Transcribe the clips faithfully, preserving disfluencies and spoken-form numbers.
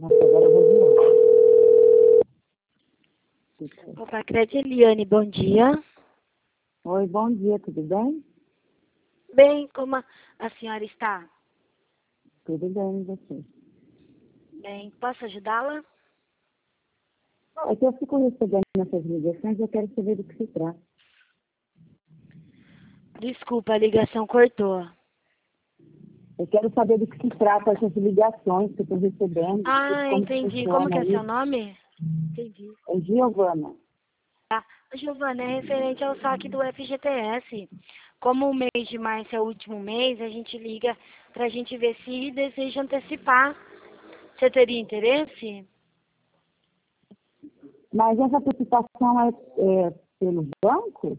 Nossa, agora eu vou ver. Opa, Crede Eliane, bom dia. Oi, bom dia, tudo bem? Bem, como a a senhora está? Tudo bem, e você? Bem, posso ajudá-la? É que eu fico recebendo essas ligações e eu quero saber do que se trata. Desculpa, a ligação cortou. Eu quero saber do que se trata essas ligações que eu estou recebendo, Ah, como que entendi. Como que funciona é seu isso. nome? Entendi. É Giovana. Tá. Giovana, é referente ao saque do F G T S. Como o mês de março é o último mês, a gente liga pra gente ver se deseja antecipar. Você teria interesse? Mas essa participação é, é pelo banco?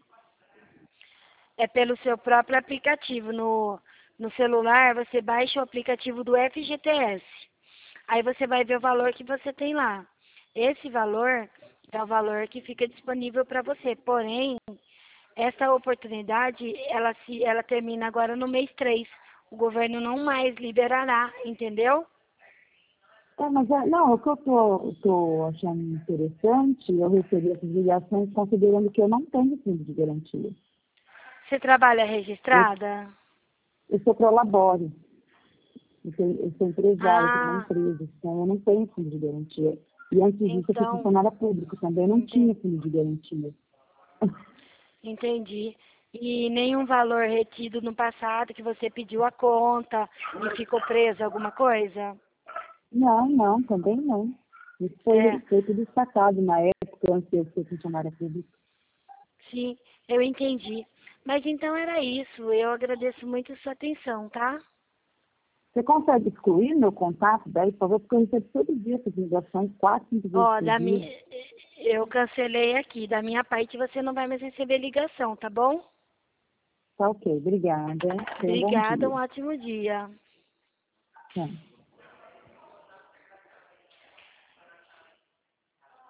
É pelo seu próprio aplicativo. No, no celular, você baixa o aplicativo do F G T S. Aí você vai ver o valor que você tem lá. Esse valor é o valor que fica disponível para você. Porém, essa oportunidade, ela, se, ela termina agora no mês três. O governo não mais liberará, entendeu? É, mas é, não, o que eu estou achando interessante, eu recebi essas ligações considerando que eu não tenho fundo de garantia. Você trabalha Eu, registrada? eu sou prolabore. Eu sou, eu sou empresária, eu tenho uma Ah, empresa, então eu não tenho fundo de garantia. E antes disso eu fui então, funcionária pública, também não tinha entendi. fundo de garantia. Entendi. E nenhum valor retido no passado que você pediu a conta e ficou preso alguma coisa? Não, não, também não. Isso foi, É, foi tudo destacado na época, antes de eu ser funcionária pública. sim, eu entendi. Mas então era isso. Eu agradeço muito a sua atenção, tá? Você consegue excluir meu contato daí, por favor, porque eu recebo todo dia essas ligações, quatro, cinco vezes Ó, por da dia. minha, eu cancelei aqui. Da minha parte você não vai mais receber ligação, tá bom? Tá ok, obrigada. Tenha um bom Obrigada, um dia. ótimo dia. Tchau.